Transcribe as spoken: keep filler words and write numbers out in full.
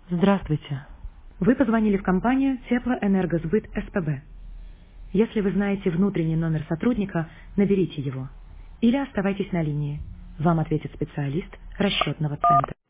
Здравствуйте. Вы позвонили в компанию Теплоэнергосбыт СПБ. Если вы знаете внутренний номер сотрудника, наберите его. Или оставайтесь на линии. Вам ответит специалист расчетного центра.